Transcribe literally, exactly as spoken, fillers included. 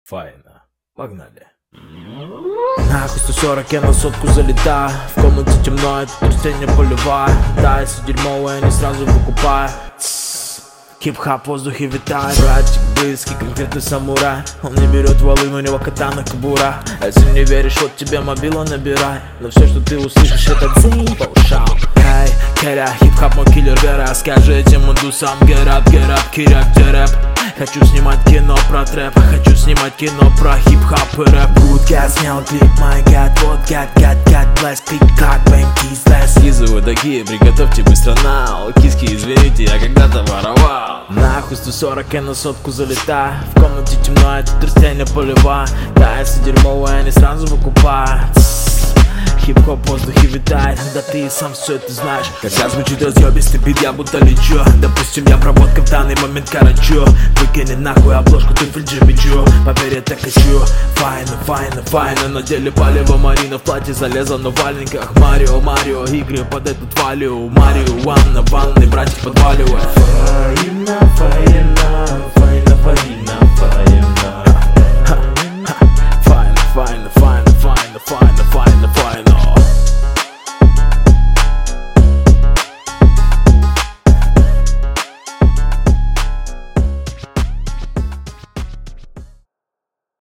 Файно. Погнали. Нахуй сто сорок, я на сотку залетаю. В комнате темно, это растение полевая. Да, если дерьмовое, я не сразу выкупаю. Хип-хап в воздухе витает. Братик близкий, конкретный самурай. Он не берет валы, у него катана кобура. Если не веришь, вот тебе мобила набирай. Но все, что ты услышишь, это дзинь, паушал. Эй, керя, хип-хап мой киллер, вера. Скажи этим индусам, get up, get up, киряк, где рэп. Хочу снимать кино про трэп, хочу снимать кино про хип-хап и рэп. Good God, снял клип, my God, вот God, God, God bless, клик, как бэнки, слэс. Скизы вы такие, приготовьте быстро на. Киски, извините, я когда-то воровал. Нахуй сто сорок, я на сотку залетаю. В комнате темно, это растение полевая. Да, если дерьмовое, я не сразу выкупаю. Хип-хоп в воздухе витает, да ты и сам все это знаешь. Хотя звучит разъебистый бит, я будто лечу. Допустим, я проводка в данный момент корочу. Выкини нахуй обложку, ты фриджи мечу. Поверь, я так хочу. Файно, файно, файно. На деле палево, Марина в платье залезла, но в валенках. Марио, Марио, игры под этот валю. Марио, ван на ванной, братик подваливает. Фаина, фаина, фаина, фаина.